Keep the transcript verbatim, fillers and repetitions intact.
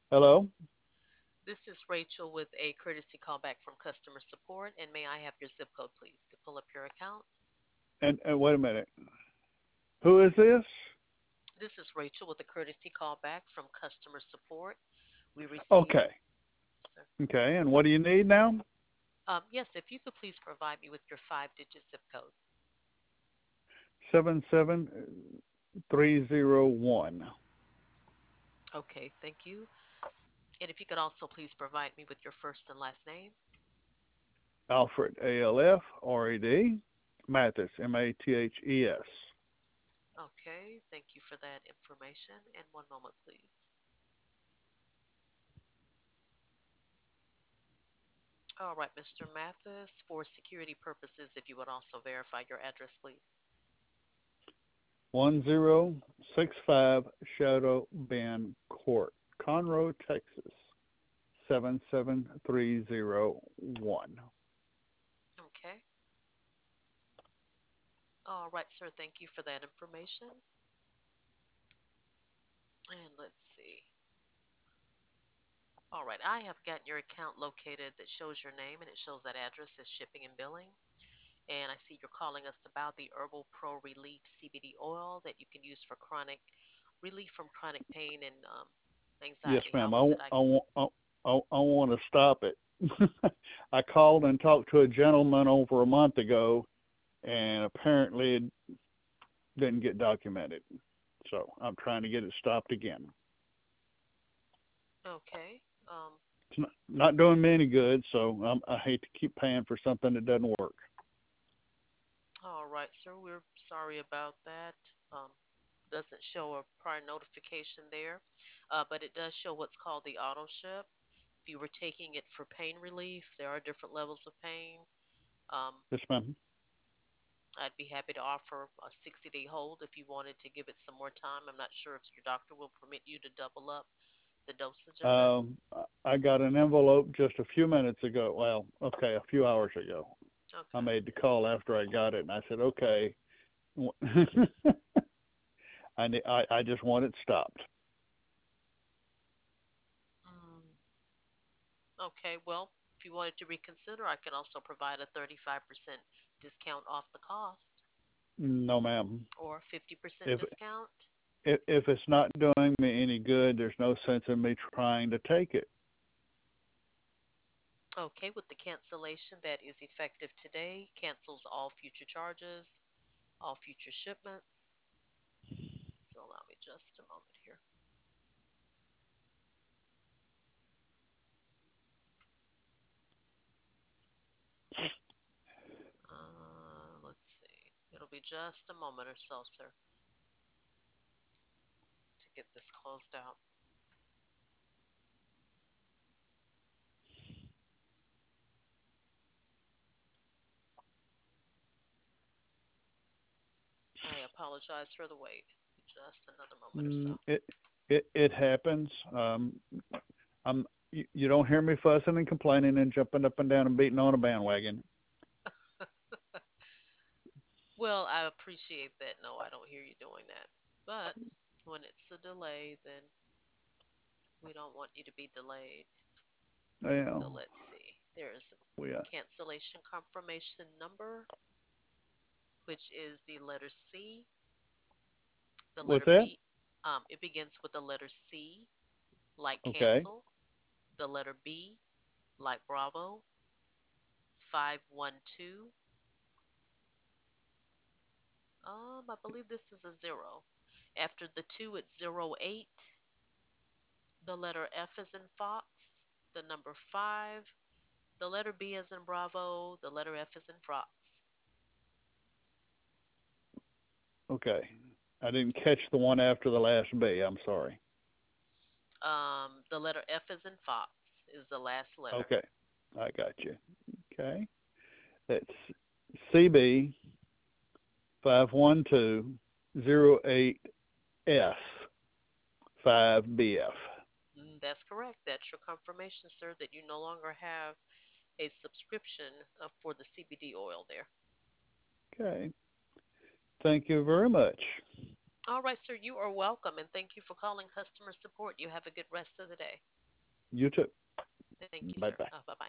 Hello? This is Rachel with a courtesy callback from customer support. And may I have your zip code, please, to pull up your account? And, and wait a minute. Who is this? This is Rachel with a courtesy callback from customer support. We received, Okay. sir. Okay. And what do you need now? Um, yes, if you could please provide me with your five digit zip code. seven seven three zero one. Okay, thank you. And if you could also please provide me with your first and last name. Alfred, A L F R E D. Mathis, M A T H E S. Okay, thank you for that information. And one moment, please. All right, mister Mathis, for security purposes, if you would also verify your address, please. one zero six five Shadow Bend Court, Conroe, Texas, seven seven three zero one. Okay. All right, sir. Thank you for that information. And let's see. All right, I have gotten your account located that shows your name and it shows that address is shipping and billing. And I see you're calling us about the Herbal Pro Relief C B D oil that you can use for chronic relief from chronic pain and um, Yes, anxiety. ma'am. How I, is it I I, can? I, I, I want to stop it. I called and talked to a gentleman over a month ago, and apparently it didn't get documented. So I'm trying to get it stopped again. Okay. Um, It's not, not doing me any good, so I'm, I hate to keep paying for something that doesn't work. all right, sir. We're sorry about that. Um, doesn't show a prior notification there, uh, but it does show what's called the auto ship. If you were taking it for pain relief, there are different levels of pain. Um, Yes, ma'am. I'd be happy to offer a sixty day hold if you wanted to give it some more time. I'm not sure if your doctor will permit you to double up the dosage of it. Um, I got an envelope just a few minutes ago. Well, okay, a few hours ago. I Okay. made the call after I got it, and I said, okay. I, I I just want it stopped. Mm, okay. Well, if you wanted to reconsider, I can also provide a thirty-five percent discount off the cost No, ma'am. or fifty percent If discount. if if it's not doing me any good, there's no sense in me trying to take it. Okay. With the cancellation that is effective today, cancels all future charges, all future shipments. So allow me just a moment here. Uh, let's see. It'll be just a moment or so, sir, to get this closed out. I apologize for the wait. Just another moment or so. Mm, it it it happens. Um, I'm you, you don't hear me fussing and complaining and jumping up and down and beating on a bandwagon. Well, I appreciate that. No, I don't hear you doing that. But when it's a delay, then we don't want you to be delayed. Well, So let's see. There's we uh, a cancellation confirmation number, which is the letter C, the what's letter that? B. Um, it begins with the letter C, like Okay, cancel, the letter B, like Bravo, five one two. Um, I believe this is a zero. After the two, it's zero eight. The letter F is in Fox. The number five. The letter B is in Bravo. The letter F is in Fox. okay. I didn't catch the one after the last B. I'm sorry. Um, the letter F is in Fox is the last letter. Okay, I got you. Okay, that's C B five one two zero eight S five B F. Mm, that's correct. That's your confirmation, sir, that you no longer have a subscription uh, for the C B D oil there. Okay, thank you very much. All right, sir. You are welcome, and thank you for calling customer support. You have a good rest of the day. You too. Thank you, Bye sir. bye. Uh, bye bye.